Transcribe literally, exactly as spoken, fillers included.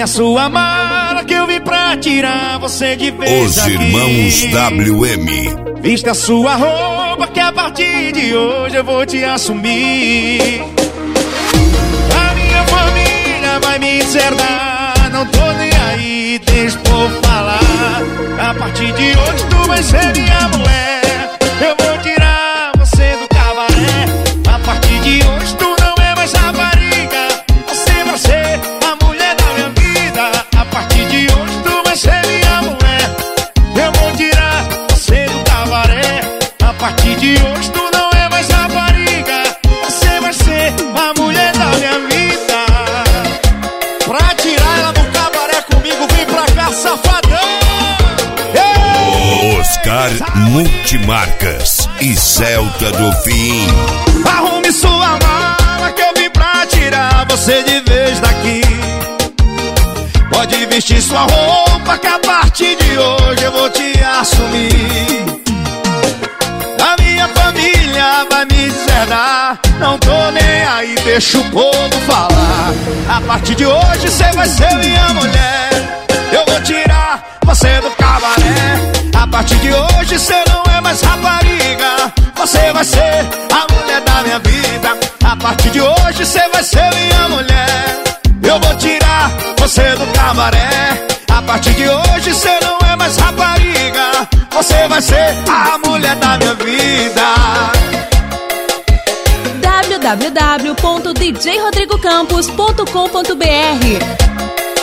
a sua mala que eu vim pra tirar você de vez. Os aqui. irmãos W M. Vista a sua roupa que a partir de hoje eu vou te assumir. A minha família vai me deserdar, não tô nem aí, deixa o povo falar. A partir de hoje tu vai ser minha mulher. Eu vou tirar você do cabaré. A partir de hoje tu não é mais rapariga, você vai ser a mulher da minha vida. A partir de hoje tu vai ser minha mulher. Eu vou tirar você do cabaré. A partir de hoje tu não é mais rapariga, você vai ser a mulher da minha vida. Pra tirar ela do cabaré comigo, vem pra cá, safadão. Ei! Oscar Multimarcas e Celta do Fim. Arrume sua mala que eu vim pra tirar você de vez daqui. Pode vestir sua roupa que a partir de hoje eu vou te assumir. A minha família vai me deserdar, não tô nem aí, deixa o povo falar. A partir de hoje cê vai ser minha mulher. Eu vou tirar você do cabaré. A partir de hoje cê não é mais rapariga, você vai ser a mulher da minha vida. A partir de hoje cê vai ser minha mulher. Eu vou tirar você do cabaré. A partir de hoje cê não é mais rapariga, você vai ser a mulher da minha vida. w w w ponto d j rodrigo campos ponto com ponto b r